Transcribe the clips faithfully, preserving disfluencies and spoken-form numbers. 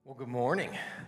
Well, good morning.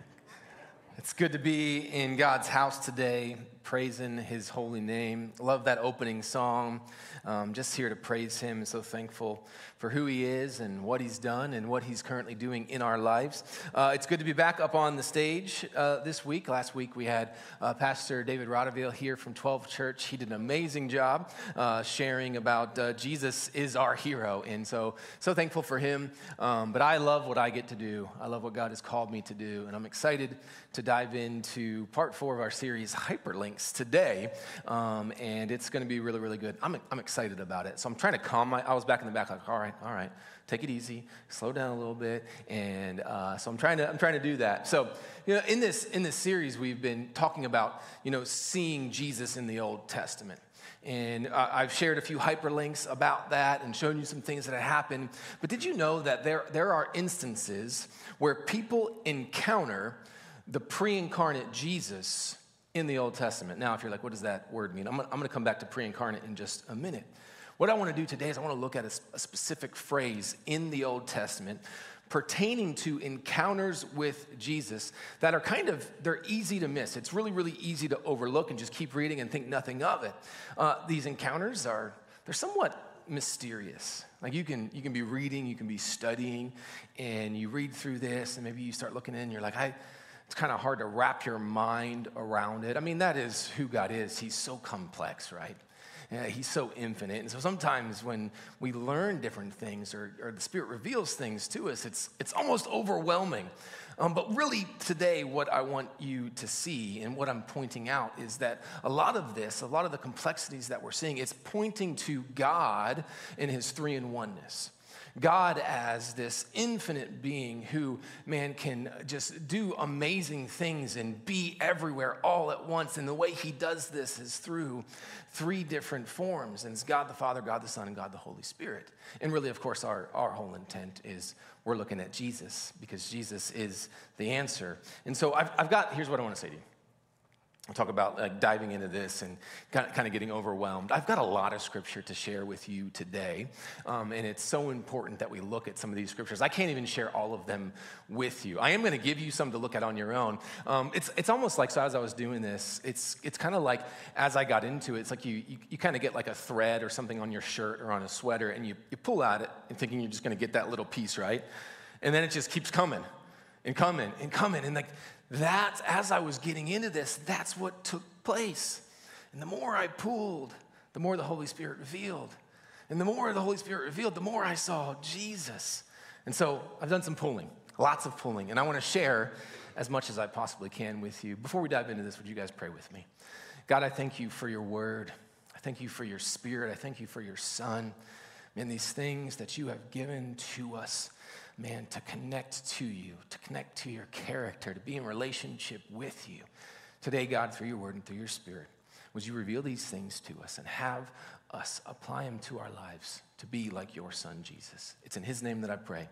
It's good to be in God's house today, praising his holy name. Love that opening song. Um, just here to praise him. So thankful for who he is and what he's done and what he's currently doing in our lives. Uh, it's good to be back up on the stage uh, this week. Last week we had uh, Pastor David Rodeville here from twelve Church. He did an amazing job uh, sharing about uh, Jesus is our hero. And so, so thankful for him. Um, but I love what I get to do. I love what God has called me to do. And I'm excited to dive into part four of our series, Hyperlinks, today. Um, and it's going to be really, really good. I'm, I'm excited about it. So I'm trying to calm my, I was back in the back like, all right, all right, take it easy, slow down a little bit. And uh, so I'm trying to, I'm trying to do that. So, you know, in this, in this series, we've been talking about, you know, seeing Jesus in the Old Testament. And uh, I've shared a few hyperlinks about that and shown you some things that have happened. But did you know that there, there are instances where people encounter the pre-incarnate Jesus in the Old Testament? Now, if you're like, what does that word mean? I'm gonna, I'm gonna come back to pre-incarnate in just a minute. What I wanna do today is I wanna look at a, a specific phrase in the Old Testament pertaining to encounters with Jesus that are kind of, they're easy to miss. It's really, really easy to overlook and just keep reading and think nothing of it. Uh, these encounters are, they're somewhat mysterious. Like you can you can be reading, you can be studying, and you read through this, and maybe you start looking in, and you're like, I, it's kind of hard to wrap your mind around it. I mean, that is who God is. He's so complex, right? Yeah, he's so infinite. And so sometimes when we learn different things or, or the Spirit reveals things to us, it's, it's almost overwhelming. Um, but really today, what I want you to see and what I'm pointing out is that a lot of this, a lot of the complexities that we're seeing, it's pointing to God in his three-in-oneness. God as this infinite being who, man, can just do amazing things and be everywhere all at once. And the way he does this is through three different forms. And it's God the Father, God the Son, and God the Holy Spirit. And really, of course, our, our whole intent is we're looking at Jesus because Jesus is the answer. And so I've, I've got, here's what I want to say to you. I'll talk about like diving into this and kind of, kind of getting overwhelmed. I've got a lot of scripture to share with you today, um, and it's so important that we look at some of these scriptures. I can't even share all of them with you. I am going to give you some to look at on your own. Um, it's it's almost like, so as I was doing this, it's it's kind of like as I got into it, it's like you, you, you kind of get like a thread or something on your shirt or on a sweater, and you, you pull at it and thinking you're just going to get that little piece, right? And then it just keeps coming and coming and coming, and like, that's, as I was getting into this, that's what took place. And the more I pulled, the more the Holy Spirit revealed. And the more the Holy Spirit revealed, the more I saw Jesus. And so I've done some pulling, lots of pulling. And I want to share as much as I possibly can with you. Before we dive into this, would you guys pray with me? God, I thank you for your word. I thank you for your Spirit. I thank you for your Son. Man, these things that you have given to us, man, to connect to you, to connect to your character, to be in relationship with you. Today, God, through your word and through your Spirit, would you reveal these things to us and have us apply them to our lives to be like your Son, Jesus. It's in his name that I pray.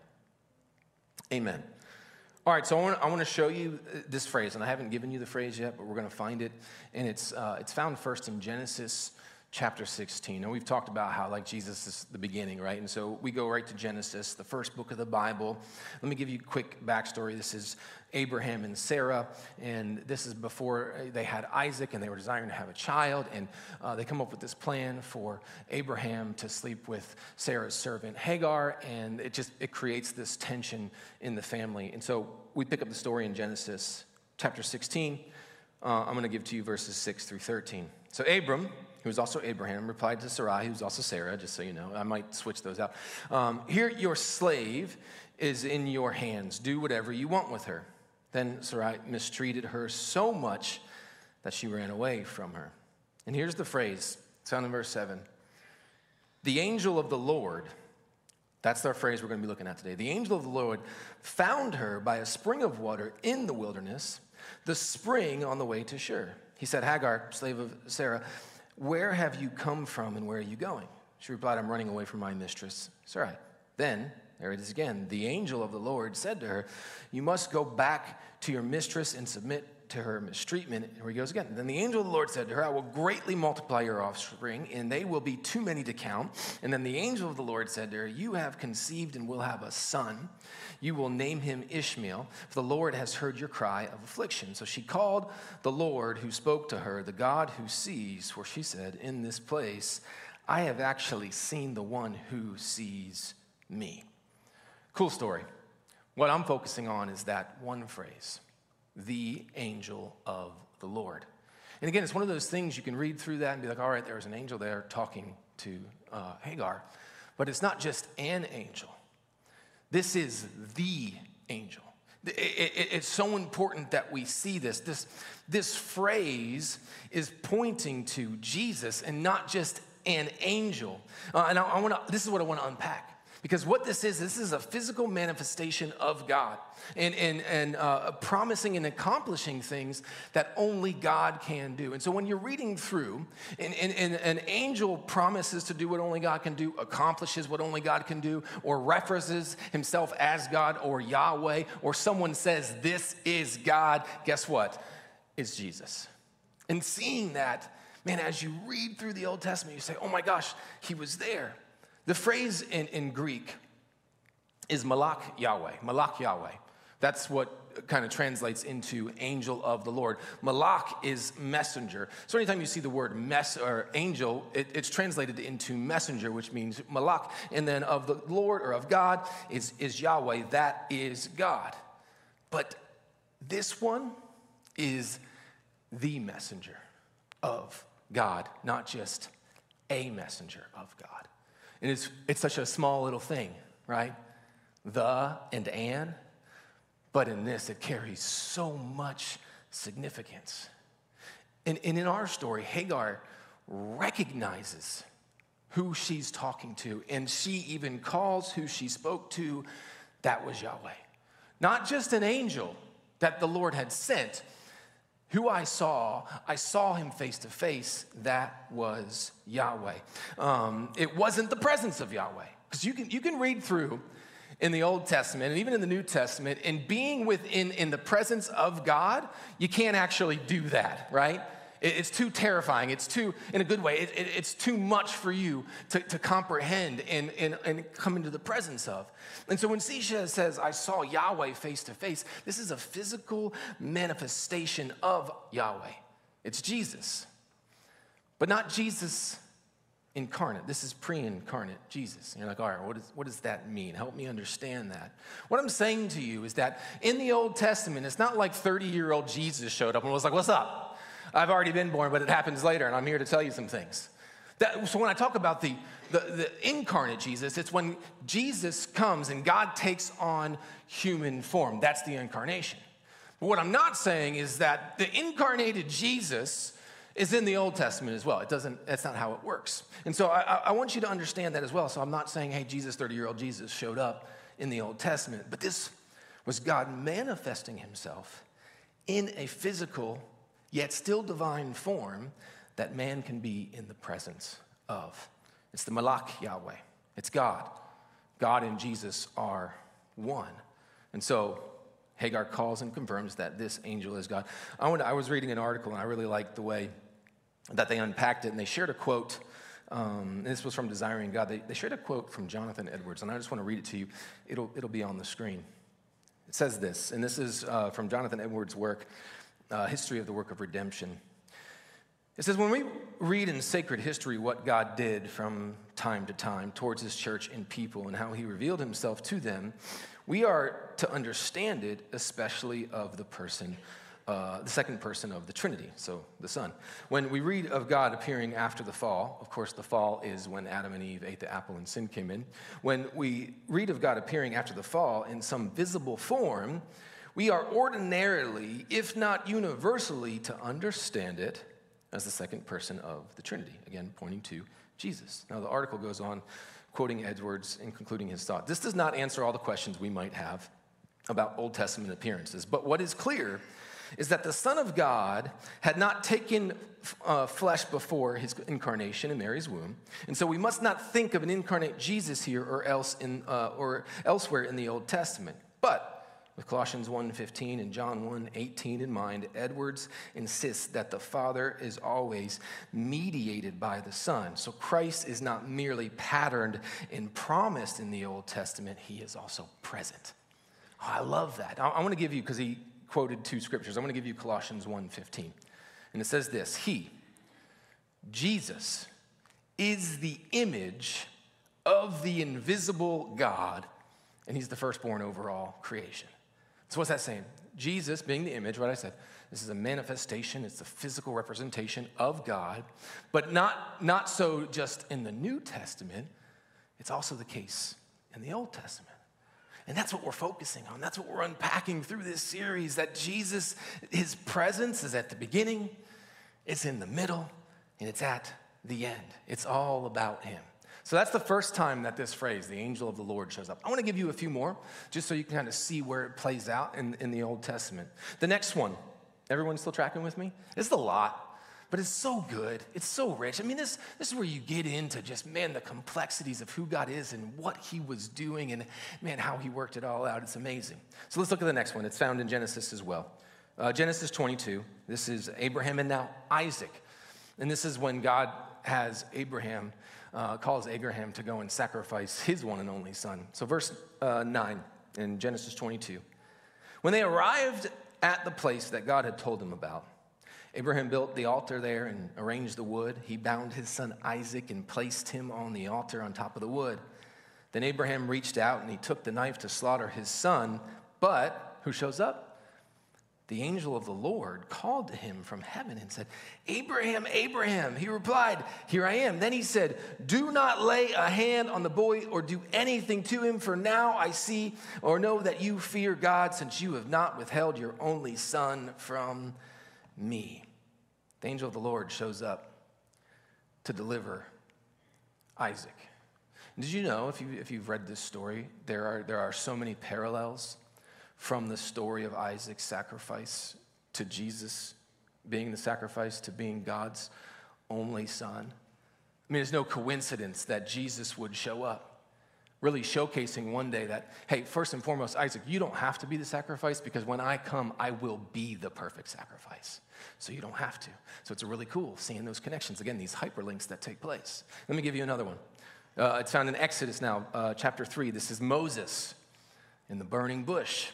Amen. All right, so I want, I want to show you this phrase, and I haven't given you the phrase yet, but we're going to find it, and it's uh, it's found first in Genesis chapter sixteen. And we've talked about how like Jesus is the beginning, right? And so we go right to Genesis, the first book of the Bible. Let me give you a quick backstory. This is Abraham and Sarah, and this is before they had Isaac and they were desiring to have a child. And uh, they come up with this plan for Abraham to sleep with Sarah's servant Hagar, and it just, it creates this tension in the family. And so we pick up the story in Genesis chapter sixteen. Uh, I'm going to give to you verses six through thirteen. So Abram, who was also Abraham, replied to Sarai, who was also Sarah, just so you know. I might switch those out. Um, Here, your slave is in your hands. Do whatever you want with her. Then Sarai mistreated her so much that she ran away from her. And here's the phrase, it's found in verse seven. The angel of the Lord, that's our phrase we're going to be looking at today. The angel of the Lord found her by a spring of water in the wilderness, the spring on the way to Shur. He said, Hagar, slave of Sarah, where have you come from and where are you going? She replied, I'm running away from my mistress, Sarai. Then, there it is again, the angel of the Lord said to her, you must go back to your mistress and submit to her mistreatment. Here he goes again. Then the angel of the Lord said to her, I will greatly multiply your offspring, and they will be too many to count. And then the angel of the Lord said to her, you have conceived and will have a son. You will name him Ishmael, for the Lord has heard your cry of affliction. So she called the Lord who spoke to her, the God who sees, for she said, in this place, I have actually seen the one who sees me. Cool story. What I'm focusing on is that one phrase, the angel of the Lord. And again, it's one of those things you can read through that and be like, all right, there's an angel there talking to uh, Hagar. But it's not just an angel. This is the angel. It, it, it's so important that we see this. This, this phrase is pointing to Jesus and not just an angel. Uh, and I, I want to. This is what I want to unpack. Because what this is, this is a physical manifestation of God and, and, and uh, promising and accomplishing things that only God can do. And so when you're reading through, and, and, and an angel promises to do what only God can do, accomplishes what only God can do, or references himself as God or Yahweh, or someone says, this is God, guess what? It's Jesus. And seeing that, man, as you read through the Old Testament, you say, oh my gosh, he was there. The phrase in, in Greek is Malach Yahweh, Malach Yahweh. That's what kind of translates into angel of the Lord. Malach is messenger. So anytime you see the word mess or angel, it, it's translated into messenger, which means Malach. And then of the Lord or of God is, is Yahweh. That is God. But this one is the messenger of God, not just a messenger of God. And it's, it's such a small little thing, right? The and an. But in this, it carries so much significance. And, and in our story, Hagar recognizes who she's talking to, and she even calls who she spoke to, that was Yahweh. Not just an angel that the Lord had sent. Who I saw, I saw him face to face, that was Yahweh. Um, it wasn't the presence of Yahweh. Because you can, you can read through in the Old Testament and even in the New Testament, and being within in the presence of God, you can't actually do that, right? It, it's too terrifying. It's too, in a good way, it, it, it's too much for you to, to comprehend and, and, and come into the presence of. And so when Sisha says, I saw Yahweh face to face, this is a physical manifestation of Yahweh. It's Jesus. But not Jesus incarnate. This is pre-incarnate Jesus. And you're like, all right, what, is, what does that mean? Help me understand that. What I'm saying to you is that in the Old Testament, it's not like thirty-year-old Jesus showed up and was like, what's up? I've already been born, but it happens later, and I'm here to tell you some things. That, so when I talk about the, the, the incarnate Jesus, it's when Jesus comes and God takes on human form. That's the incarnation. But what I'm not saying is that the incarnated Jesus is in the Old Testament as well. It doesn't, that's not how it works. And so I, I want you to understand that as well. So I'm not saying, hey, Jesus, thirty-year-old Jesus showed up in the Old Testament, but this was God manifesting himself in a physical, yet still divine form that man can be in the presence of. It's the Malach Yahweh. It's God. God and Jesus are one. And so Hagar calls and confirms that this angel is God. I, went, I was reading an article, and I really liked the way that they unpacked it, and they shared a quote. Um, and this was from Desiring God. They, they shared a quote from Jonathan Edwards, and I just want to read it to you. It'll, it'll be on the screen. It says this, and this is uh, from Jonathan Edwards' work, uh, History of the Work of Redemption. It says, when we read in sacred history what God did from time to time towards his church and people and how he revealed himself to them, we are to understand it, especially of the person, uh, the second person of the Trinity, so the Son. When we read of God appearing after the fall, of course the fall is when Adam and Eve ate the apple and sin came in. When we read of God appearing after the fall in some visible form, we are ordinarily, if not universally, to understand it as the second person of the Trinity, again, pointing to Jesus. Now, the article goes on, quoting Edwards and concluding his thought. This does not answer all the questions we might have about Old Testament appearances, but what is clear is that the Son of God had not taken uh, flesh before his incarnation in Mary's womb, and so we must not think of an incarnate Jesus here or else in uh, or elsewhere in the Old Testament. But With Colossians one fifteen and John one eighteen in mind, Edwards insists that the Father is always mediated by the Son. So Christ is not merely patterned and promised in the Old Testament, he is also present. Oh, I love that. I, I want to give you, because he quoted two scriptures, I want to give you Colossians one fifteen. And it says this, he, Jesus, is the image of the invisible God, and he's the firstborn over all creation. So what's that saying? Jesus being the image, what I said, this is a manifestation, it's a physical representation of God, but not, not so just in the New Testament, it's also the case in the Old Testament. And that's what we're focusing on. That's what we're unpacking through this series, that Jesus, his presence is at the beginning, it's in the middle, and it's at the end. It's all about him. So that's the first time that this phrase, the angel of the Lord, shows up. I want to give you a few more, just so you can kind of see where it plays out in, in the Old Testament. The next one, everyone still tracking with me? It's a lot, but it's so good. It's so rich. I mean, this, this is where you get into just, man, the complexities of who God is and what he was doing and, man, how he worked it all out. It's amazing. So let's look at the next one. It's found in Genesis as well. Uh, Genesis twenty-two, this is Abraham and now Isaac. And this is when God has Abraham Uh, calls Abraham to go and sacrifice his one and only son. So verse uh, nine in Genesis twenty-two. When they arrived at the place that God had told him about, Abraham built the altar there and arranged the wood. He bound his son Isaac and placed him on the altar on top of the wood. Then Abraham reached out and he took the knife to slaughter his son. But who shows up? The angel of the Lord called to him from heaven and said, Abraham, Abraham. He replied, here I am. Then he said, do not lay a hand on the boy or do anything to him, for now I see or know that you fear God, since you have not withheld your only son from me. The angel of the Lord shows up to deliver Isaac. Did you know, if, you, if you've read this story, there are, there are so many parallels from the story of Isaac's sacrifice to Jesus being the sacrifice, to being God's only son. I mean, it's no coincidence that Jesus would show up, really showcasing one day that, hey, first and foremost, Isaac, you don't have to be the sacrifice, because when I come, I will be the perfect sacrifice. So you don't have to. So it's really cool seeing those connections. Again, these hyperlinks that take place. Let me give you another one. Uh, it's found in Exodus now, uh, chapter three. This is Moses in the burning bush.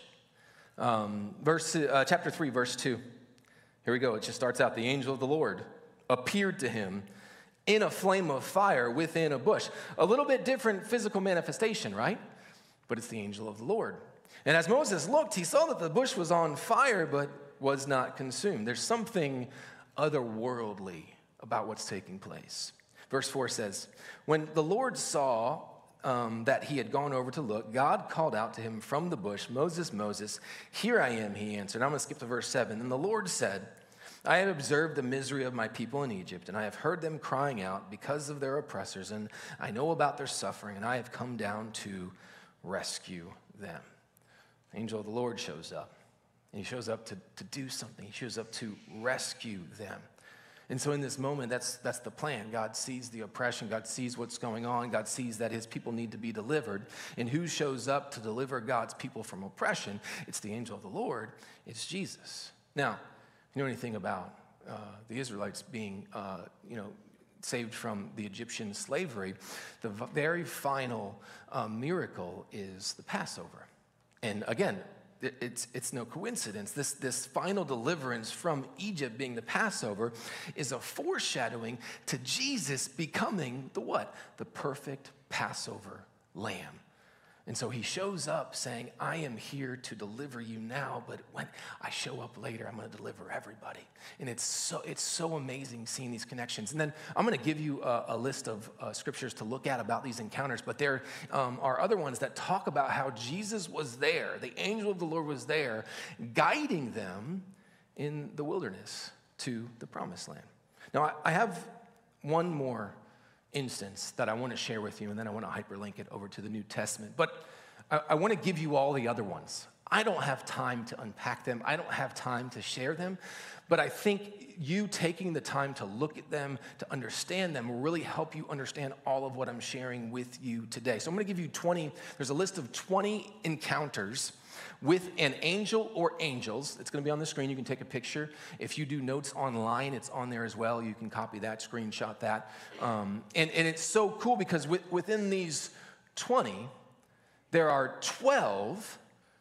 Um, verse, uh, chapter three, verse two. Here we go. It just starts out. The angel of the Lord appeared to him in a flame of fire within a bush. A little bit different physical manifestation, right? But it's the angel of the Lord. And as Moses looked, he saw that the bush was on fire, but was not consumed. There's something otherworldly about what's taking place. Verse four says, when the Lord saw Um, that he had gone over to look, God called out to him from the bush, Moses, Moses, here I am, he answered. I'm going to skip to verse seven. And the Lord said, I have observed the misery of my people in Egypt, and I have heard them crying out because of their oppressors, and I know about their suffering, and I have come down to rescue them. The angel of the Lord shows up, and he shows up to, to do something. He shows up to rescue them. And so in this moment, that's, that's the plan. God sees the oppression. God sees what's going on. God sees that his people need to be delivered. And who shows up to deliver God's people from oppression? It's the angel of the Lord. It's Jesus. Now, if you know anything about uh, the Israelites being, uh, you know, saved from the Egyptian slavery, the very final uh, miracle is the Passover. And again, It's, it's no coincidence. This, this final deliverance from Egypt being the Passover is a foreshadowing to Jesus becoming the what? The perfect Passover lamb. And so he shows up saying, I am here to deliver you now, but when I show up later, I'm going to deliver everybody. And it's so it's so amazing seeing these connections. And then I'm going to give you a, a list of uh, scriptures to look at about these encounters, but there um, are other ones that talk about how Jesus was there, the angel of the Lord was there, guiding them in the wilderness to the promised land. Now, I, I have one more instance that I want to share with you, and then I want to hyperlink it over to the New Testament. But I, I want to give you all the other ones. I don't have time to unpack them. I don't have time to share them. But I think you taking the time to look at them, to understand them, will really help you understand all of what I'm sharing with you today. So I'm going to give you twenty, there's a list of twenty encounters with an angel or angels. It's going to be on the screen. You can take a picture. If you do notes online, it's on there as well. You can copy that, screenshot that. Um, and, and it's so cool because with, within these twenty, there are twelve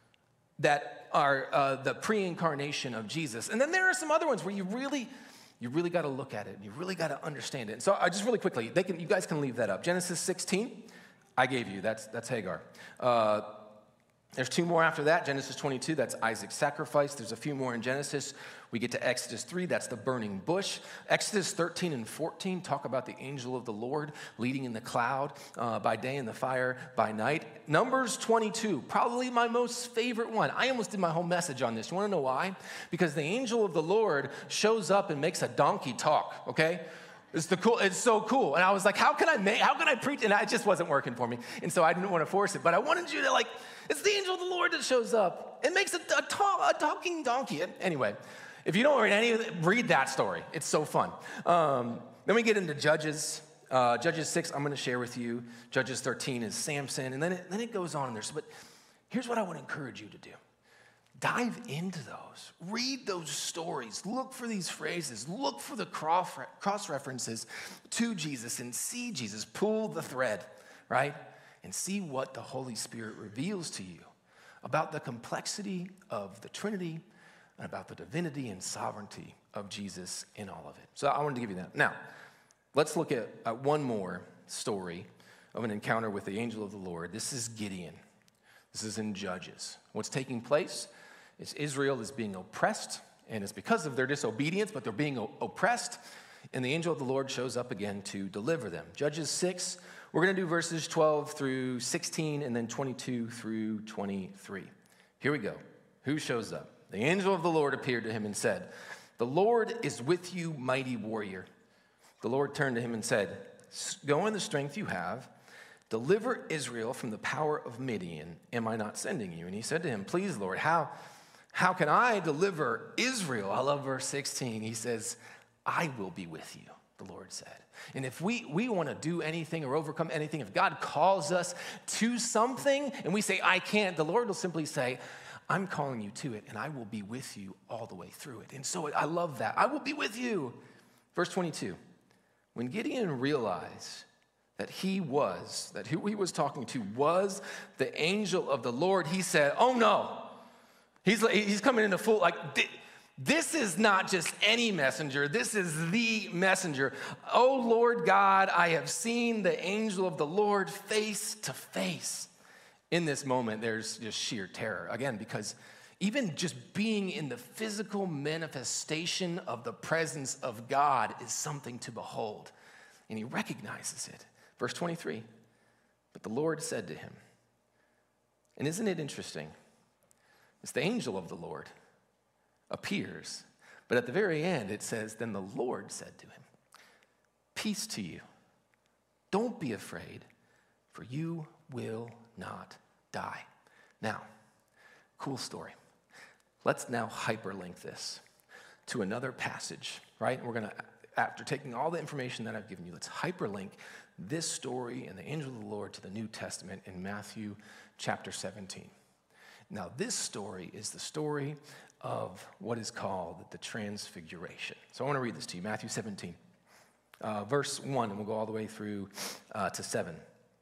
that are uh, the pre-incarnation of Jesus. And then there are some other ones where you really, you really got to look at it. You really got to understand it. And so I just really quickly, they can, you guys can leave that up. Genesis sixteen, I gave you. That's, that's Hagar. Uh, There's two more after that. Genesis twenty-two, that's Isaac's sacrifice. There's a few more in Genesis. We get to Exodus three, that's the burning bush. Exodus thirteen and fourteen talk about the angel of the Lord leading in the cloud uh, by day and the fire by night. Numbers twenty-two, probably my most favorite one. I almost did my whole message on this. You want to know why? Because the angel of the Lord shows up and makes a donkey talk, okay? It's the cool. It's so cool. And I was like, how can I make, how can I preach? And it just wasn't working for me. And so I didn't want to force it. But I wanted you to like, it's the angel of the Lord that shows up and makes a, a, ta- a talking donkey. Anyway, if you don't read any of it, read that story. It's so fun. Um, then we get into Judges. Uh, Judges six, I'm going to share with you. Judges thirteen is Samson. And then it, then it goes on there. So, but here's what I want to encourage you to do. Dive into those. Read those stories. Look for these phrases. Look for the cross references to Jesus and see Jesus. Pull the thread, right? And see what the Holy Spirit reveals to you about the complexity of the Trinity and about the divinity and sovereignty of Jesus in all of it. So I wanted to give you that. Now, let's look at, at one more story of an encounter with the angel of the Lord. This is Gideon. This is in Judges. What's taking place? Is Israel is being oppressed, and it's because of their disobedience, but they're being o- oppressed, and the angel of the Lord shows up again to deliver them. Judges six, we're going to do verses twelve through sixteen, and then twenty-two through twenty-three. Here we go. Who shows up? The angel of the Lord appeared to him and said, "The Lord is with you, mighty warrior." The Lord turned to him and said, "Go in the strength you have. Deliver Israel from the power of Midian. Am I not sending you?" And he said to him, "Please, Lord, how... How can I deliver Israel?" I love verse sixteen. He says, "I will be with you," the Lord said. And if we, we want to do anything or overcome anything, if God calls us to something and we say, "I can't," the Lord will simply say, "I'm calling you to it, and I will be with you all the way through it." And so I love that. I will be with you. Verse twenty-two, when Gideon realized that he was, that who he was talking to was the angel of the Lord, he said, "Oh no." He's, he's coming into full, like, this is not just any messenger. This is the messenger. "Oh, Lord God, I have seen the angel of the Lord face to face." In this moment, there's just sheer terror. Again, because even just being in the physical manifestation of the presence of God is something to behold. And he recognizes it. Verse twenty-three, but the Lord said to him, and isn't it interesting? It's the angel of the Lord appears. But at the very end, it says, then the Lord said to him, "Peace to you. Don't be afraid, for you will not die." Now, cool story. Let's now hyperlink this to another passage, right? We're going to, after taking all the information that I've given you, let's hyperlink this story and the angel of the Lord to the New Testament in Matthew chapter seventeen. Now, this story is the story of what is called the Transfiguration. So I want to read this to you, Matthew seventeen, uh, verse one, and we'll go all the way through uh, to seven.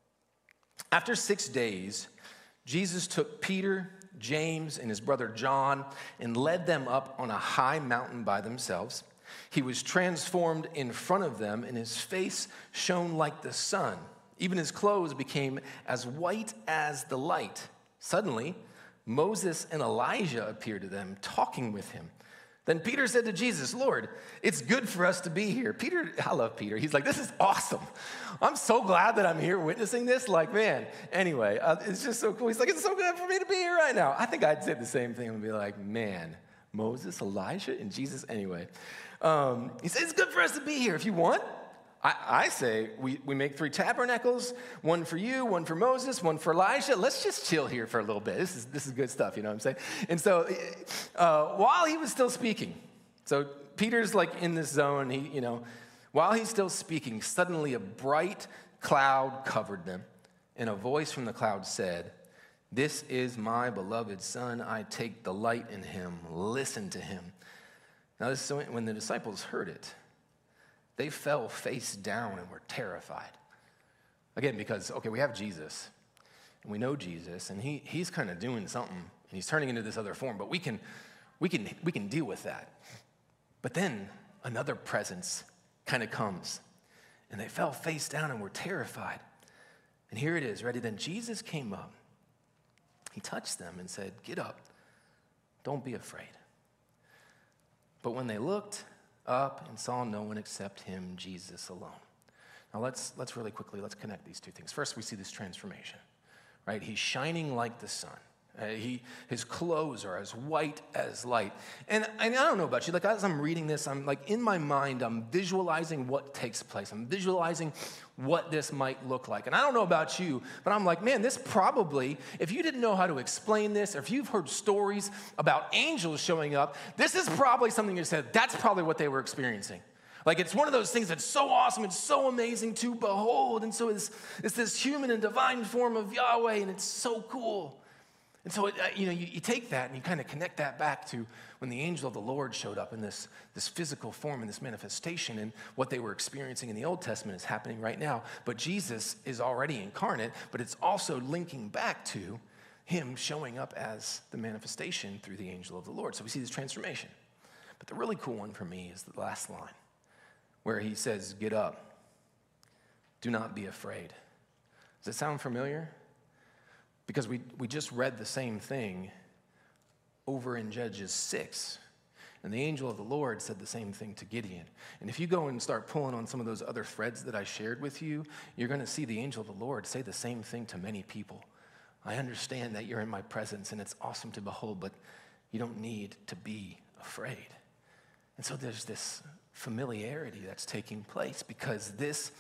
After six days, Jesus took Peter, James, and his brother John and led them up on a high mountain by themselves. He was transformed in front of them, and his face shone like the sun. Even his clothes became as white as the light. Suddenly, Moses and Elijah appeared to them, talking with him. Then Peter said to Jesus, "Lord, it's good for us to be here." Peter, I love Peter. He's like, "This is awesome. I'm so glad that I'm here witnessing this." Like, man, anyway, uh, it's just so cool. He's like, "It's so good for me to be here right now." I think I'd say the same thing and be like, man, Moses, Elijah, and Jesus. Anyway, um, he said, "It's good for us to be here. If you want, I, I say we, we make three tabernacles, one for you, one for Moses, one for Elijah. Let's just chill here for a little bit. This is this is good stuff, you know what I'm saying?" And so uh, while he was still speaking, so Peter's like in this zone, he, you know, while he's still speaking, suddenly a bright cloud covered them, and a voice from the cloud said, This is my beloved Son. I take delight in him. Listen to him. Now, this is when the disciples heard it, they fell face down and were terrified. Again, because, okay, we have Jesus, and we know Jesus, and he, he's kind of doing something, and he's turning into this other form, but we can, we can, we can deal with that. But then another presence kind of comes, and they fell face down and were terrified. And here it is, ready? Then Jesus came up. He touched them and said, get up. Don't be afraid. But when they looked up and saw no one except him, Jesus alone. Now let's, let's really quickly, let's connect these two things. First, we see this transformation, right? He's shining like the sun. Uh, he, his clothes are as white as light. And, and I don't know about you, like as I'm reading this, I'm like in my mind, I'm visualizing what takes place. I'm visualizing what this might look like. And I don't know about you, but I'm like, man, this probably, if you didn't know how to explain this, or if you've heard stories about angels showing up, this is probably something you said, that's probably what they were experiencing. Like it's one of those things that's so awesome, it's so amazing to behold. And so it's, it's this human and divine form of Yahweh, and it's so cool. And so, it, uh, you know, you, you take that and you kind of connect that back to when the angel of the Lord showed up in this, this physical form and this manifestation, and what they were experiencing in the Old Testament is happening right now. But Jesus is already incarnate, but it's also linking back to him showing up as the manifestation through the angel of the Lord. So we see this transformation. But the really cool one for me is the last line, where he says, get up, do not be afraid. Does it sound familiar? Because we, we just read the same thing over in Judges six. And the angel of the Lord said the same thing to Gideon. And if you go and start pulling on some of those other threads that I shared with you, you're going to see the angel of the Lord say the same thing to many people. I understand that you're in my presence and it's awesome to behold, but you don't need to be afraid. And so there's this familiarity that's taking place, because this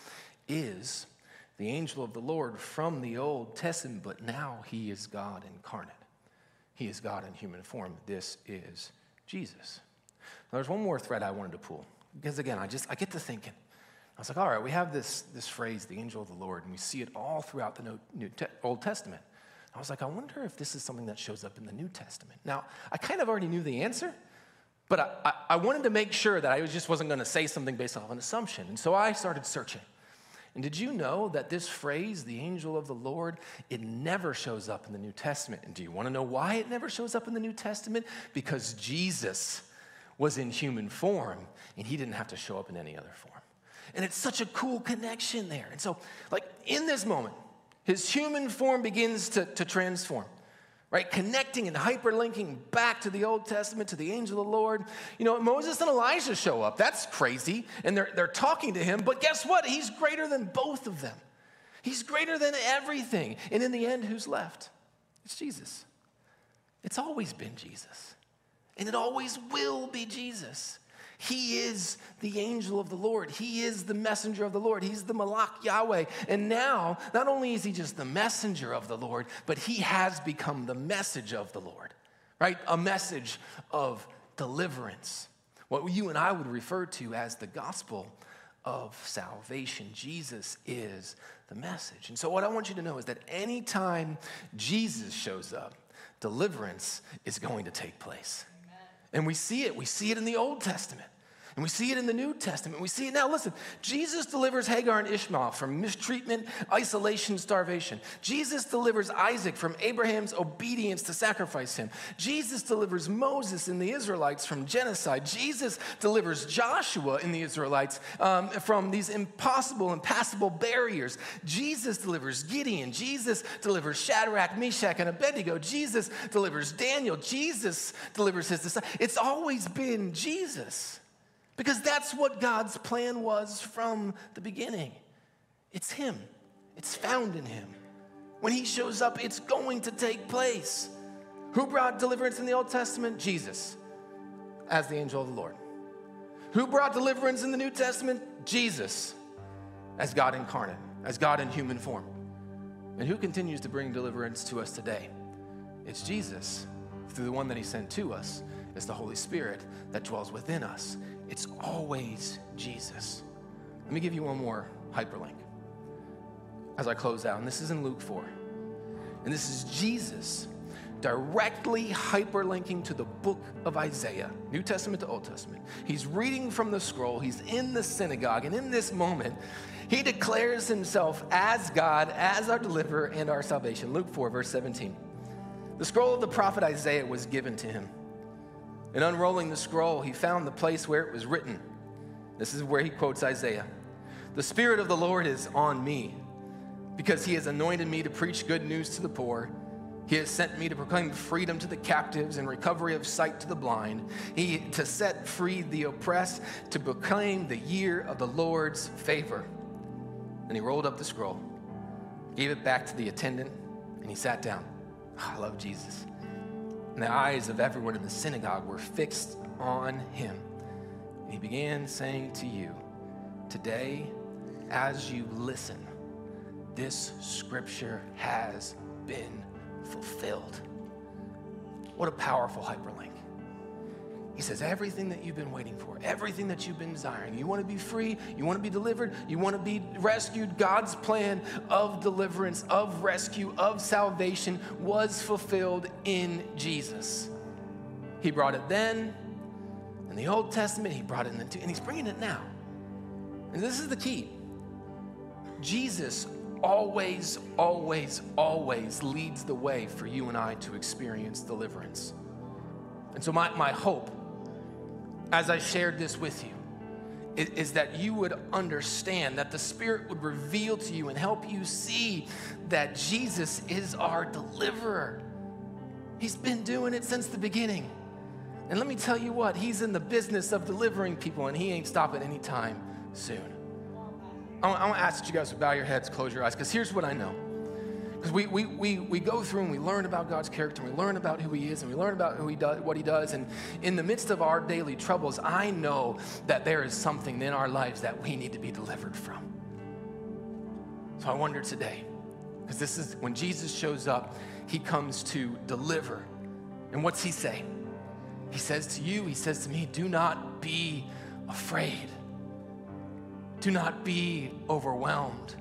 is the angel of the Lord from the Old Testament, but now he is God incarnate. He is God in human form. This is Jesus. Now, there's one more thread I wanted to pull, because again, I just, I get to thinking. I was like, all right, we have this, this phrase, the angel of the Lord, and we see it all throughout the New, New Te- Old Testament. I was like, I wonder if this is something that shows up in the New Testament. Now, I kind of already knew the answer, but I, I, I wanted to make sure that I just wasn't going to say something based off an assumption. And so I started searching. And did you know that this phrase, the angel of the Lord, it never shows up in the New Testament? And do you want to know why it never shows up in the New Testament? Because Jesus was in human form, and he didn't have to show up in any other form. And it's such a cool connection there. And so, like, in this moment, his human form begins to, to transform. Right, connecting and hyperlinking back to the Old Testament, to the angel of the Lord. You know, Moses and Elijah show up. That's crazy. And they're, they're talking to him. But guess what? He's greater than both of them. He's greater than everything. And in the end, who's left? It's Jesus. It's always been Jesus. And it always will be Jesus. He is the angel of the Lord. He is the messenger of the Lord. He's the Malach Yahweh. And now, not only is he just the messenger of the Lord, but he has become the message of the Lord, right? A message of deliverance. What you and I would refer to as the gospel of salvation. Jesus is the message. And so what I want you to know is that anytime Jesus shows up, deliverance is going to take place. And we see it. We see it in the Old Testament. And we see it in the New Testament. We see it now. Listen, Jesus delivers Hagar and Ishmael from mistreatment, isolation, starvation. Jesus delivers Isaac from Abraham's obedience to sacrifice him. Jesus delivers Moses and the Israelites from genocide. Jesus delivers Joshua and the Israelites um, from these impossible, impassable barriers. Jesus delivers Gideon. Jesus delivers Shadrach, Meshach, and Abednego. Jesus delivers Daniel. Jesus delivers his disciples. It's always been Jesus. Because that's what God's plan was from the beginning. It's him. It's found in him. When he shows up, it's going to take place. Who brought deliverance in the Old Testament? Jesus, as the angel of the Lord. Who brought deliverance in the New Testament? Jesus, as God incarnate, as God in human form. And who continues to bring deliverance to us today? It's Jesus, through the one that he sent to us. It's the Holy Spirit that dwells within us. It's always Jesus. Let me give you one more hyperlink as I close out. And this is in Luke four. And this is Jesus directly hyperlinking to the book of Isaiah, New Testament to Old Testament. He's reading from the scroll. He's in the synagogue. And in this moment, he declares himself as God, as our deliverer and our salvation. Luke four, verse seventeen. The scroll of the prophet Isaiah was given to him. And unrolling the scroll, he found the place where it was written. This is where he quotes Isaiah. The Spirit of the Lord is on me, because he has anointed me to preach good news to the poor. He has sent me to proclaim freedom to the captives and recovery of sight to the blind. He to set free the oppressed, to proclaim the year of the Lord's favor. Then he rolled up the scroll, gave it back to the attendant, and he sat down. Oh, I love Jesus. And the eyes of everyone in the synagogue were fixed on him. And he began saying to you, today, as you listen, this scripture has been fulfilled. What a powerful hyperlink. He says everything that you've been waiting for, everything that you've been desiring. You want to be free, you want to be delivered, you want to be rescued. God's plan of deliverance, of rescue, of salvation was fulfilled in Jesus. He brought it then in the Old Testament, he brought it in the two, and he's bringing it now. And this is the key. Jesus always, always, always leads the way for you and I to experience deliverance. And so my, my hope, as I shared this with you, is, is that you would understand, that the Spirit would reveal to you and help you see that Jesus is our deliverer. He's been doing it since the beginning. And let me tell you what, he's in the business of delivering people, and he ain't stopping anytime soon. I want to ask you guys to bow your heads, close your eyes, because here's what I know. Because we, we, we, we go through and we learn about God's character, and we learn about who he is, and we learn about who he does, what he does. And in the midst of our daily troubles, I know that there is something in our lives that we need to be delivered from. So I wonder today, because this is when Jesus shows up, he comes to deliver. And what's he say? He says to you, he says to me, do not be afraid. Do not be overwhelmed.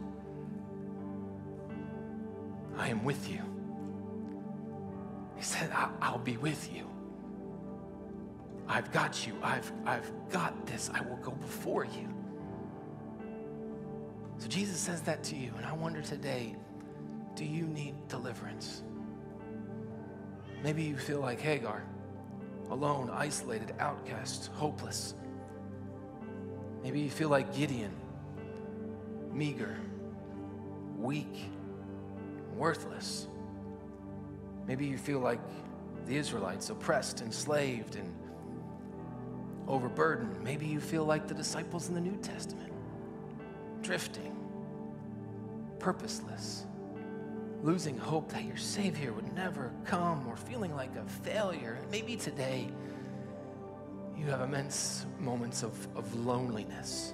I am with you. He said, I'll be with you. I've got you. I've, I've got this. I will go before you. So Jesus says that to you. And I wonder today, do you need deliverance? Maybe you feel like Hagar, alone, isolated, outcast, hopeless. Maybe you feel like Gideon, meager, weak, worthless. Maybe you feel like the Israelites, oppressed, enslaved, and overburdened. Maybe you feel like the disciples in the New Testament, drifting, purposeless, losing hope that your Savior would never come, or feeling like a failure. Maybe today you have immense moments of, of loneliness.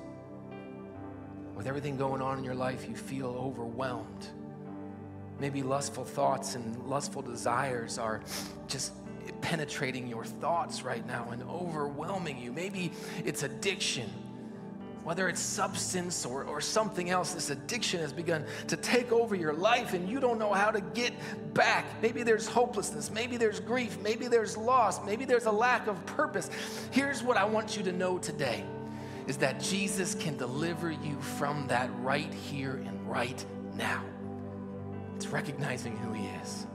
With everything going on in your life, you feel overwhelmed. Maybe lustful thoughts and lustful desires are just penetrating your thoughts right now and overwhelming you. Maybe it's addiction. Whether it's substance or, or something else, this addiction has begun to take over your life and you don't know how to get back. Maybe there's hopelessness. Maybe there's grief. Maybe there's loss. Maybe there's a lack of purpose. Here's what I want you to know today, is that Jesus can deliver you from that right here and right now. It's recognizing who he is.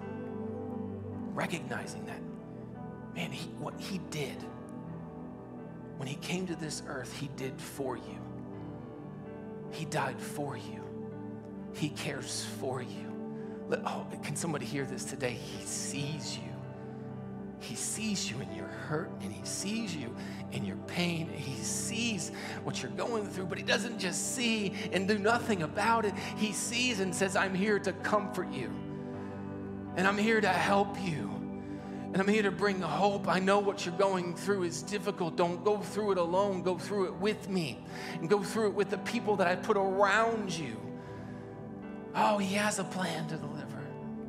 Recognizing that, man, he, what he did when he came to this earth, he did for you. He died for you. He cares for you. Oh, can somebody hear this today? He sees you. He sees you in your hurt, and he sees you in your pain. He sees what you're going through, but he doesn't just see and do nothing about it. He sees and says, I'm here to comfort you, and I'm here to help you. And I'm here to bring hope. I know what you're going through is difficult. Don't go through it alone. Go through it with me. And go through it with the people that I put around you. Oh, he has a plan to deliver.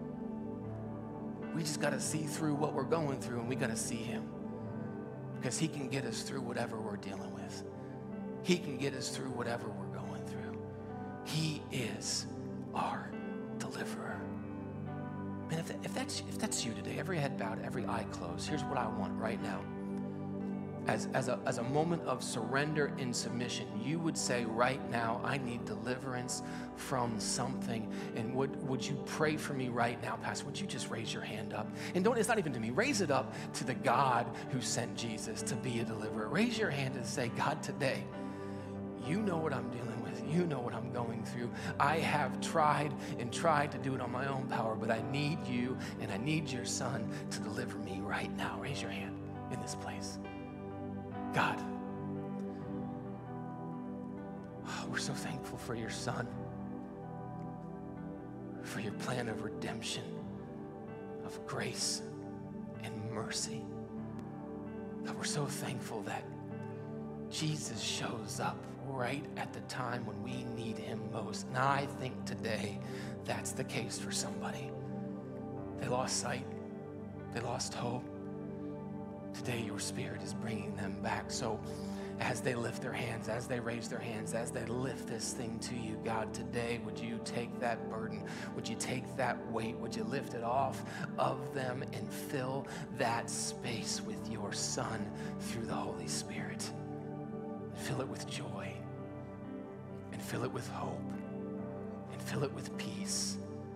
We just got to see through what we're going through, and we got to see him. Because he can get us through whatever we're dealing with. He can get us through whatever we're going through. He is our deliverer. And if, if, that's, if that's you today, every head bowed, every eye closed, here's what I want right now. As, as, a, as a moment of surrender and submission, you would say right now, I need deliverance from something. And would, would you pray for me right now, Pastor? Would you just raise your hand up? And don't, it's not even to me. Raise it up to the God who sent Jesus to be a deliverer. Raise your hand and say, God, today, you know what I'm dealing with. You know what I'm going through. I have tried and tried to do it on my own power, but I need you and I need your son to deliver me right now. Raise your hand in this place. God, oh, we're so thankful for your son, for your plan of redemption, of grace and mercy. God, we're so thankful that Jesus shows up right at the time when we need him most. And I think today that's the case for somebody. They lost sight. They lost hope. Today, your Spirit is bringing them back. So as they lift their hands, as they raise their hands, as they lift this thing to you, God, today, would you take that burden? Would you take that weight? Would you lift it off of them and fill that space with your Son through the Holy Spirit? Fill it with joy, and fill it with hope, and fill it with peace.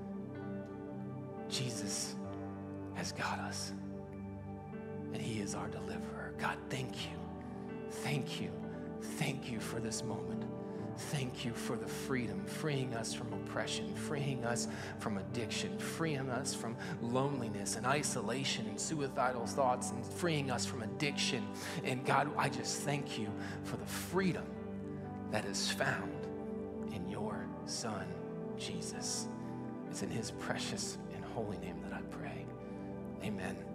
Jesus has got us. And he is our deliverer. God, thank you. Thank you. Thank you for this moment. Thank you for the freedom, freeing us from oppression, freeing us from addiction, freeing us from loneliness and isolation and suicidal thoughts, and freeing us from addiction. And God, I just thank you for the freedom that is found in your Son, Jesus. It's in his precious and holy name that I pray. Amen.